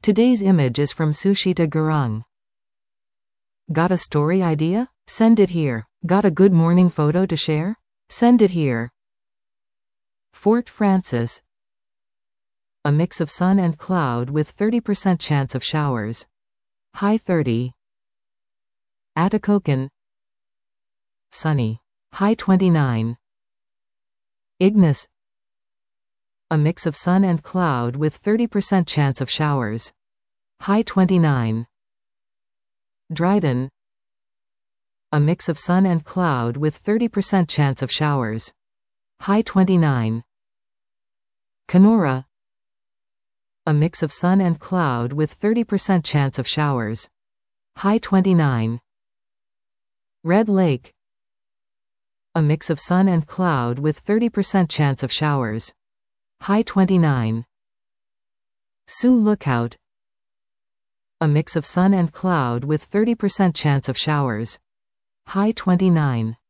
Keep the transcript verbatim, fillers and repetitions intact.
Today's image is from Sushita Gurung. Got a story idea? Send it here. Got a good morning photo to share? Send it here. Fort Frances. A mix of sun and cloud with thirty percent chance of showers. High thirty. Atikokan. Sunny. High twenty-nine. Ignis. A mix of sun and cloud with thirty percent chance of showers. High twenty-nine. Dryden. A mix of sun and cloud with thirty percent chance of showers. High twenty-nine. Kenora. A mix of sun and cloud with thirty percent chance of showers. High twenty-nine. Red Lake. A mix of sun and cloud with thirty percent chance of showers. High twenty-nine. Sioux Lookout. A mix of sun and cloud with thirty percent chance of showers. High twenty-nine.